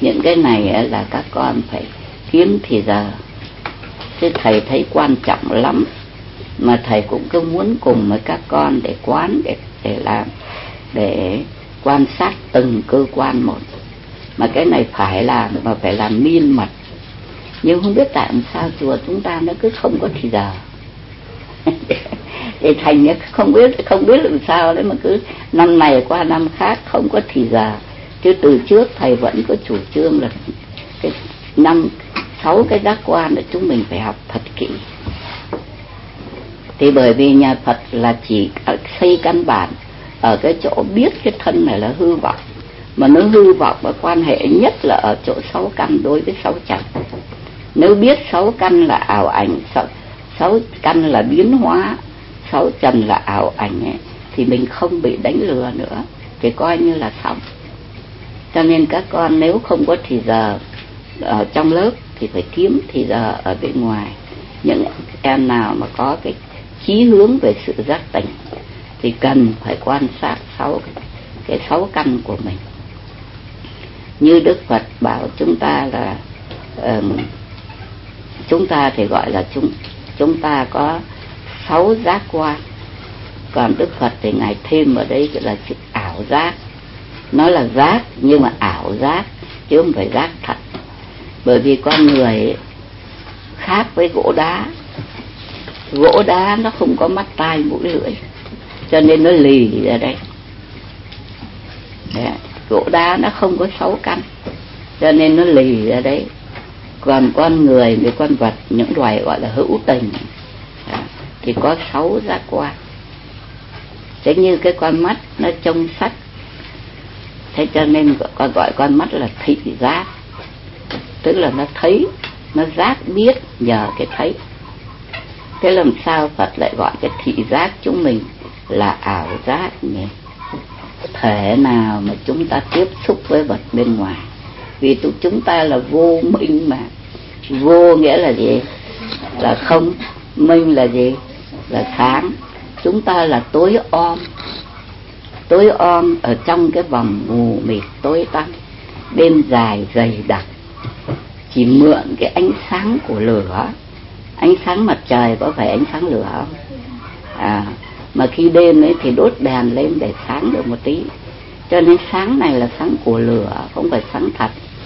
Những cái này là các con phải kiếm thì giờ. Chứ thầy thấy quan trọng lắm, mà thầy cũng cứ muốn cùng với các con để quán, để làm, để quan sát từng cơ quan một. Mà cái này phải làm, mà phải làm miên mật. Nhưng không biết tại sao chùa chúng ta nó cứ không có thì giờ. Thì thành không biết làm sao đấy, mà cứ năm này qua năm khác không có thì giờ. Chứ từ trước thầy vẫn có chủ trương là cái 6 cái giác quan là chúng mình phải học thật kỹ. Thì bởi vì nhà Phật là chỉ xây căn bản ở cái chỗ biết cái thân này là hư vọng, mà nó hư vọng và quan hệ nhất là ở chỗ 6 căn đối với 6 trần. Nếu biết 6 căn là ảo ảnh, 6 căn là biến hóa, 6 trần là ảo ảnh ấy, thì mình không bị đánh lừa nữa, thì coi như là xong. Cho nên các con nếu không có thì giờ ở trong lớp thì phải kiếm thì giờ ở bên ngoài. Những em nào mà có cái chí hướng về sự giác tỉnh thì cần phải quan sát 6 căn của mình. Như Đức Phật bảo chúng ta là chúng ta thì gọi là chúng ta có 6 giác quan. Còn Đức Phật thì Ngài thêm ở đây là sự ảo giác. Nó là giác nhưng mà ảo giác, chứ không phải giác thật. Bởi vì con người khác với gỗ đá. Gỗ đá nó không có mắt tai mũi lưỡi, cho nên nó lì ra đây. Gỗ đá nó không có 6 căn, cho nên nó lì ra đấy. Còn con người với con vật, những loài gọi là hữu tình thì có 6 giác quan. Thế như cái con mắt nó trông sắc, thế cho nên gọi con mắt là thị giác. Tức là nó thấy, nó giác biết nhờ cái thấy. Thế làm sao Phật lại gọi cái thị giác chúng mình là ảo giác nhỉ? Thể nào mà chúng ta tiếp xúc với vật bên ngoài? Vì chúng ta là vô minh mà. Vô nghĩa là gì? Là không. Minh là gì? Là sáng. Chúng ta là tối om. Tối om ở trong cái vòng mù mịt tối tăm, đêm dài dày đặc. Chỉ mượn cái ánh sáng của lửa. Ánh sáng mặt trời có phải ánh sáng lửa không? Mà khi đêm ấy thì đốt đèn lên để sáng được một tí. Cho nên sáng này là sáng của lửa, không phải sáng thật.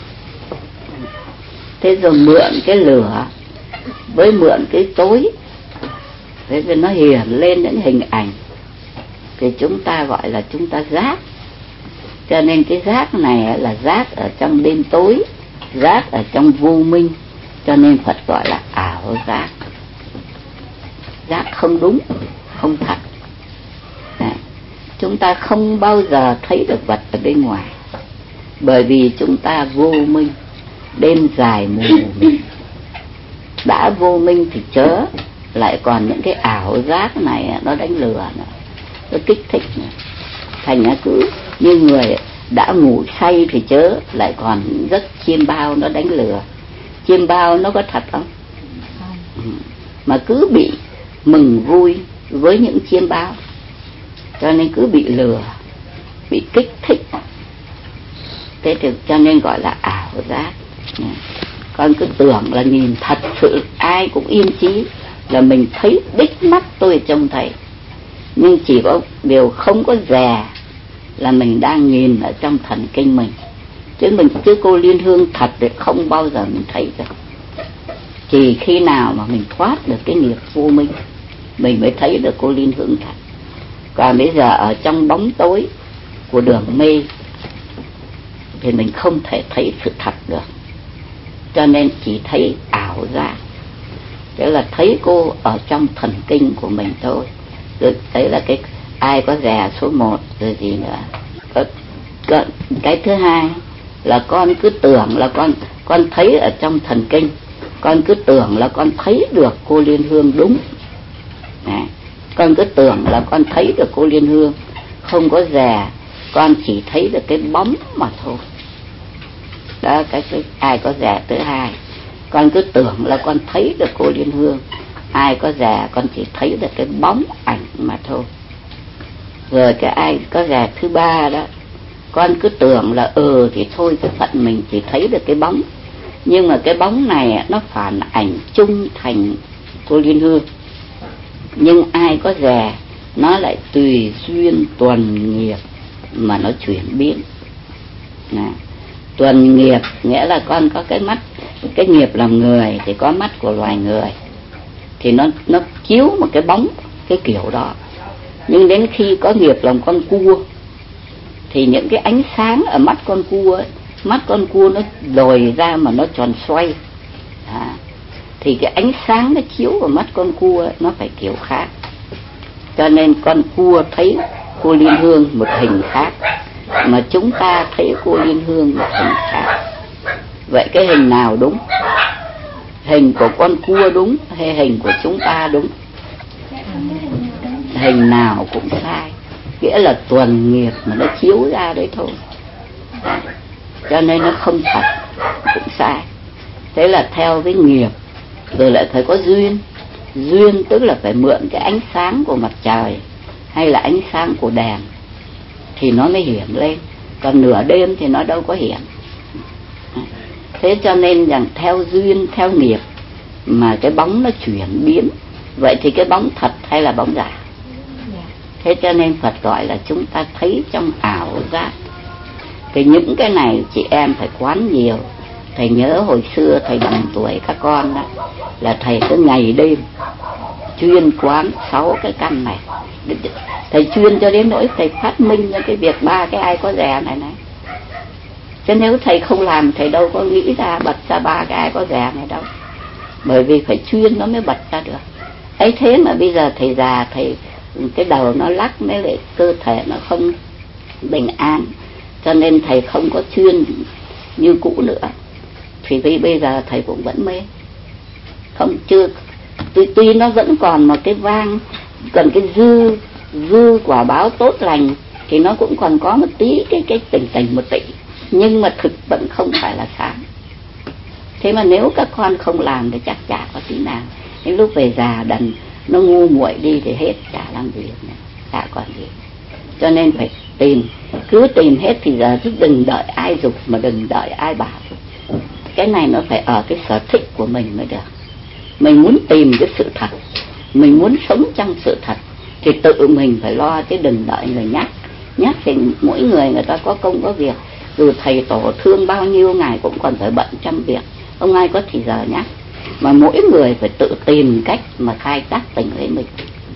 Thế rồi mượn cái lửa với mượn cái tối, thế rồi nó hiển lên những hình ảnh, thì chúng ta gọi là chúng ta giác. Cho nên cái giác này là giác ở trong đêm tối, giác ở trong vô minh. Cho nên Phật gọi là ảo giác. Giác không đúng, không thật. Chúng ta không bao giờ thấy được vật ở bên ngoài, bởi vì chúng ta vô minh. Đêm dài mù mịt, đã vô minh thì chớ lại còn những cái ảo giác này nó đánh lừa nữa, nó kích thích nữa. Thành ra cứ như người đã ngủ say thì chớ lại còn giấc chiêm bao nó đánh lừa. Chiêm bao nó có thật không? Mà cứ bị mừng vui với những chiêm bao, cho nên cứ bị lừa, bị kích thích. Thế thì cho nên gọi là ảo giác. Con cứ tưởng là nhìn thật sự, ai cũng yên chí là mình thấy đích mắt tôi trông thấy. Nhưng chỉ có điều không có dè là mình đang nhìn ở trong thần kinh mình. Chứ cô Liên Hương thật thì không bao giờ mình thấy được. Chỉ khi nào mà mình thoát được cái nghiệp vô minh, mình mới thấy được cô Liên Hương thật. Còn bây giờ ở trong bóng tối của đường mê thì mình không thể thấy sự thật được. Cho nên chỉ thấy ảo giác. Tức là thấy cô ở trong thần kinh của mình thôi. Rồi đấy là cái ai có dè số 1 rồi gì nữa. Cái thứ hai là con cứ tưởng là con thấy ở trong thần kinh. Con cứ tưởng là con thấy được cô Liên Hương đúng. Con cứ tưởng là con thấy được cô Liên Hương, không có dè, con chỉ thấy được cái bóng mà thôi. Đó, cái ai có dè thứ hai. Con cứ tưởng là con thấy được cô Liên Hương, ai có dè con chỉ thấy được cái bóng ảnh mà thôi. Rồi cái ai có dè thứ ba đó, con cứ tưởng là thì thôi cái phận mình chỉ thấy được cái bóng, nhưng mà cái bóng này nó phản ảnh trung thành cô Liên Hương. Nhưng ai có dè nó lại tùy duyên tuần nghiệp mà nó chuyển biến. Tuần nghiệp nghĩa là con có cái mắt, cái nghiệp làm người thì có mắt của loài người, thì nó chiếu một cái bóng cái kiểu đó. Nhưng đến khi có nghiệp làm con cua thì những cái ánh sáng ở mắt con cua ấy, mắt con cua nó lồi ra mà nó tròn xoay, thì cái ánh sáng nó chiếu vào mắt con cua ấy, nó phải kiểu khác. Cho nên con cua thấy cô Liên Hương một hình khác, mà chúng ta thấy cô Liên Hương một hình khác. Vậy cái hình nào đúng? Hình của con cua đúng hay hình của chúng ta đúng? Hình nào cũng sai, nghĩa là tuần nghiệp mà nó chiếu ra đấy thôi. Cho nên nó không thật, cũng sai. Thế là theo cái nghiệp, rồi lại phải có duyên. Duyên tức là phải mượn cái ánh sáng của mặt trời hay là ánh sáng của đèn thì nó mới hiển lên, còn nửa đêm thì nó đâu có hiển. Thế cho nên rằng theo duyên, theo nghiệp mà cái bóng nó chuyển biến. Vậy thì cái bóng thật hay là bóng giả? Thế cho nên Phật gọi là chúng ta thấy trong ảo giác. Thì những cái này chị em phải quán nhiều. Thầy nhớ hồi xưa thầy bằng tuổi các con đó, là thầy cứ ngày đêm chuyên quán 6 cái căn này. Thầy chuyên cho đến nỗi thầy phát minh ra cái việc 3 cái ai có dè này. Chứ nếu thầy không làm thầy đâu có nghĩ ra bật ra 3 cái ai có dè này đâu. Bởi vì phải chuyên nó mới bật ra được. Ấy thế mà bây giờ thầy già, thầy cái đầu nó lắc, mới lại cơ thể nó không bình an, cho nên thầy không có chuyên như cũ nữa. Thì vì bây giờ thầy cũng vẫn mê, không chưa, tuy nó vẫn còn một cái vang, còn cái dư quả báo tốt lành thì nó cũng còn có một tí cái tỉnh một tí, nhưng mà thực vẫn không phải là sáng. Thế mà nếu các con không làm thì chắc chả có tí nào. Đến lúc về già đần nó ngu muội đi thì hết, chả làm gì nữa, chả còn gì. Cho nên phải cứ tìm hết. Thì giờ chứ đừng đợi ai dục mà đừng đợi ai bảo. Cái này nó phải ở cái sở thích của mình mới được. Mình muốn tìm cái sự thật, mình muốn sống trong sự thật thì tự mình phải lo, chứ đừng đợi người nhắc thì mỗi người ta có công có việc. Dù thầy tổ thương bao nhiêu ngày cũng còn phải bận trăm việc, không ai có thì giờ nhắc. Mà mỗi người phải tự tìm cách mà khai tác tình với mình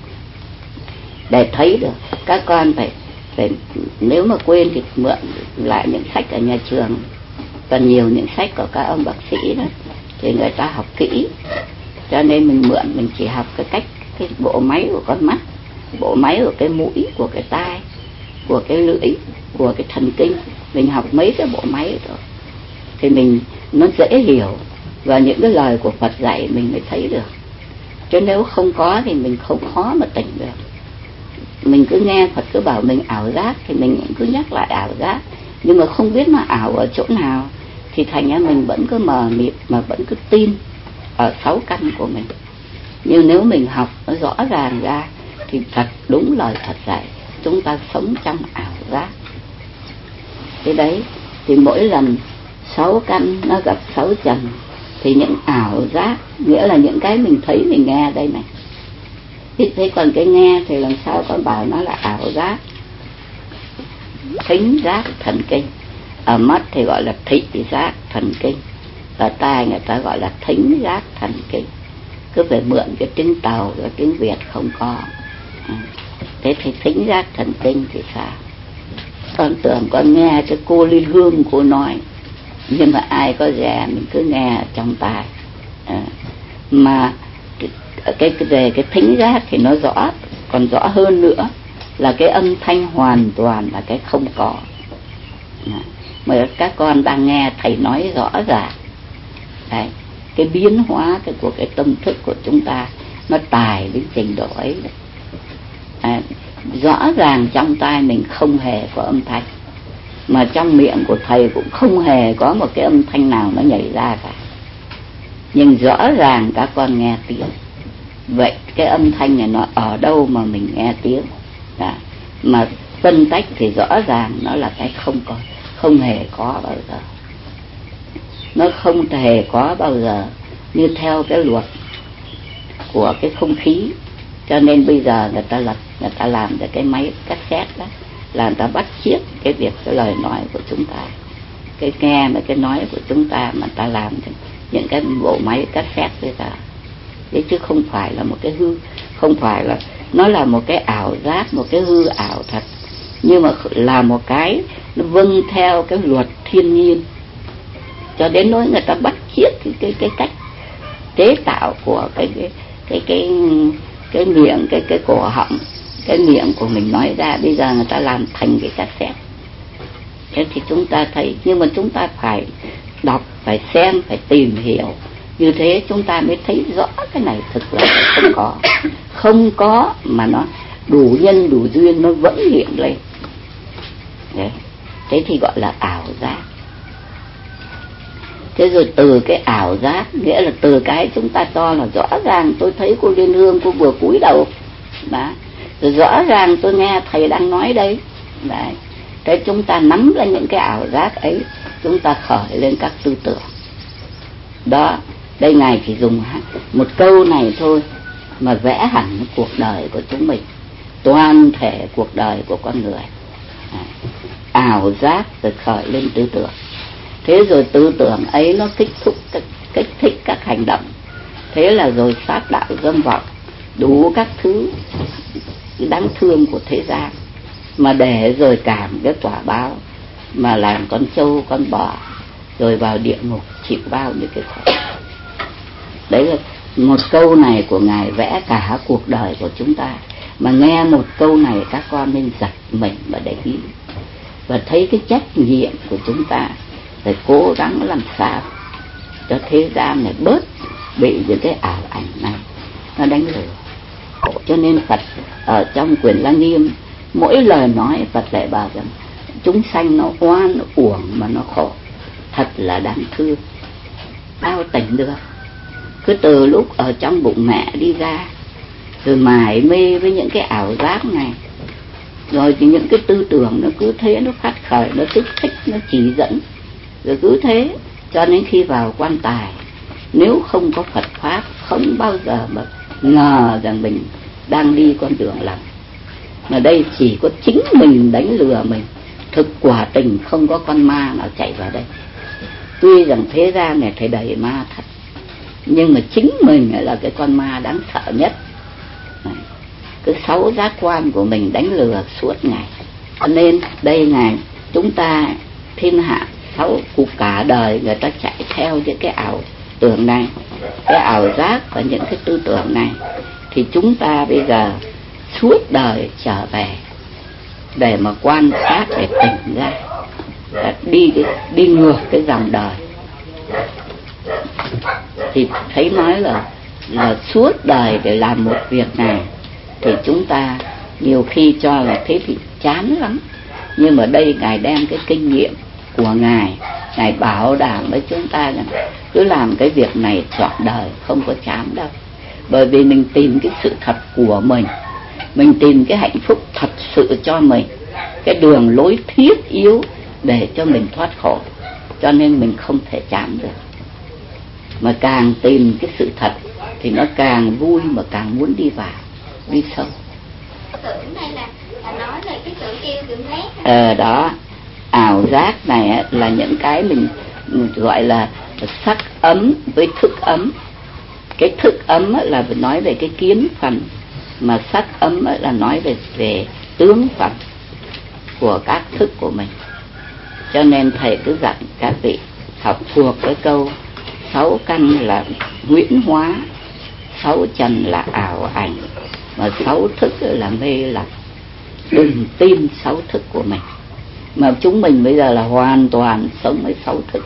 để thấy được. Các con phải nếu mà quên thì mượn lại những sách ở nhà trường, còn nhiều những sách của các ông bác sĩ đó thì người ta học kỹ. Cho nên mình mượn, mình chỉ học cái cách, cái bộ máy của con mắt, bộ máy của cái mũi, của cái tai, của cái lưỡi, của cái thần kinh. Mình học mấy cái bộ máy rồi thì nó dễ hiểu, và những cái lời của Phật dạy mình mới thấy được. Chứ nếu không có thì mình không khó mà tỉnh được. Mình cứ nghe Phật cứ bảo mình ảo giác thì mình cứ nhắc lại ảo giác, nhưng mà không biết nó ảo ở chỗ nào, thì thành ra mình vẫn cứ mờ mịt mà vẫn cứ tin ở 6 căn của mình. Nhưng nếu mình học nó rõ ràng ra thì thật đúng lời Phật dạy, chúng ta sống trong ảo giác. Thế đấy, thì mỗi lần 6 căn nó gặp 6 trần thì những ảo giác, nghĩa là những cái mình thấy mình nghe đây này. Thế còn cái nghe thì làm sao con bảo nó là ảo giác? Thính giác thần kinh. Ở mắt thì gọi là thị giác thần kinh, ở tai người ta gọi là thính giác thần kinh. Cứ phải mượn cái tiếng Tàu, cái tiếng Việt không có. Thế thì thính giác thần kinh thì sao? Con tưởng con nghe cho cô Liên Hương cô nói, nhưng mà ai có dè mình cứ nghe trong tai. Mà về cái thính giác thì nó rõ, còn rõ hơn nữa là cái âm thanh hoàn toàn là cái không có. Mà các con đang nghe thầy nói rõ ràng đấy, cái biến hóa của cái tâm thức của chúng ta nó tài đến trình độ ấy. Rõ ràng trong tai mình không hề có âm thanh, mà trong miệng của thầy cũng không hề có một cái âm thanh nào nó nhảy ra cả, nhưng rõ ràng các con nghe tiếng. Vậy cái âm thanh này nó ở đâu mà mình nghe tiếng? Mà phân tách thì rõ ràng nó là cái không hề có bao giờ. Nó không hề có bao giờ như theo cái luật của cái không khí. Cho nên bây giờ người ta làm được cái máy cassette đó, là người ta bắt chiết cái việc cái lời nói của chúng ta, cái nghe và cái nói của chúng ta, mà ta làm những cái bộ máy cassette bây giờ. Đấy, chứ không phải là một cái hư, không phải là nó là một cái ảo giác, một cái hư ảo thật, nhưng mà là một cái nó vâng theo cái luật thiên nhiên. Cho đến nỗi người ta bắt chiết cái cách chế tạo của cái miệng, cái cổ họng, cái miệng của mình nói ra, bây giờ người ta làm thành cái cassette. Thế thì chúng ta thấy, nhưng mà chúng ta phải đọc, phải xem, phải tìm hiểu, như thế chúng ta mới thấy rõ cái này thực là không có mà nó đủ nhân đủ duyên nó vẫn hiện lên. Đấy. Thế thì gọi là ảo giác. Thế rồi từ cái ảo giác, nghĩa là từ cái chúng ta cho là rõ ràng tôi thấy cô Liên Hương cô vừa cúi đầu đó, rồi rõ ràng tôi nghe thầy đang nói đây đấy. Thế chúng ta nắm lên những cái ảo giác ấy, chúng ta khởi lên các tư tưởng đó. Đây Ngài chỉ dùng một câu này thôi mà vẽ hẳn cuộc đời của chúng mình, toàn thể cuộc đời của con người. Ảo giác rồi khởi lên tư tưởng. Thế rồi tư tưởng ấy nó kích thích các hành động. Thế là rồi sát đạo dâm vọng, đủ các thứ đáng thương của thế gian, mà để rồi cảm cái quả báo mà làm con trâu con bò, rồi vào địa ngục chịu bao những cái khổ. Đấy là một câu này của Ngài vẽ cả cuộc đời của chúng ta. Mà nghe một câu này các con nên giật mình và để ý, và thấy cái trách nhiệm của chúng ta phải cố gắng làm sao cho thế gian này bớt bị những cái ảo ảnh này nó đánh lừa. Cho nên Phật ở trong quyển Lăng Nghiêm, mỗi lời nói Phật lại bảo rằng chúng sanh nó oan uổng mà nó khổ, thật là đáng thương. Bao tỉnh được, cứ từ lúc ở trong bụng mẹ đi ra, rồi mải mê với những cái ảo giác này, rồi thì những cái tư tưởng nó cứ thế nó phát khởi, nó kích thích, nó chỉ dẫn, rồi cứ thế cho đến khi vào quan tài. Nếu không có Phật pháp, không bao giờ mà ngờ rằng mình đang đi con đường lầm. Mà đây chỉ có chính mình đánh lừa mình. Thực quả tình không có con ma nào chạy vào đây. Tuy rằng thế gian này thầy đầy ma thật, nhưng mà chính mình là cái con ma đáng sợ nhất. Cái 6 giác quan của mình đánh lừa suốt ngày. Cho nên đây Ngài, chúng ta thiên hạ 6 của cả đời người ta chạy theo những cái ảo tưởng này, cái ảo giác và những cái tư tưởng này. Thì chúng ta bây giờ suốt đời trở về để mà quan sát, để tỉnh ra, đi ngược cái dòng đời. Thì thấy nói là suốt đời để làm một việc này, thì chúng ta nhiều khi cho là thế thì chán lắm. Nhưng mà đây Ngài đem cái kinh nghiệm của Ngài bảo đảm với chúng ta rằng cứ làm cái việc này trọn đời không có chán đâu. Bởi vì mình tìm cái sự thật của mình tìm cái hạnh phúc thật sự cho mình, cái đường lối thiết yếu để cho mình thoát khổ. Cho nên mình không thể chán được. Mà càng tìm cái sự thật thì nó càng vui, mà càng muốn đi vào, đi sâu. Tưởng này là nói về cái tưởng yêu tưởng ghét. Đó, ảo giác này là những cái mình gọi là sắc ấm với thức ấm. Cái thức ấm là nói về cái kiến phần, mà sắc ấm là nói về tướng phần của các thức của mình. Cho nên thầy cứ dặn các vị học thuộc cái câu 6 căn là huyễn hóa, 6 trần là ảo ảnh, mà 6 thức là mê lầm. Đừng tin 6 thức của mình, mà chúng mình bây giờ là hoàn toàn sống với 6 thức.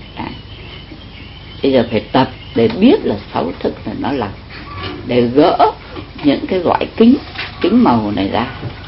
Bây giờ phải tập để biết là 6 thức là nó lầm, để gỡ những cái loại kính màu này ra.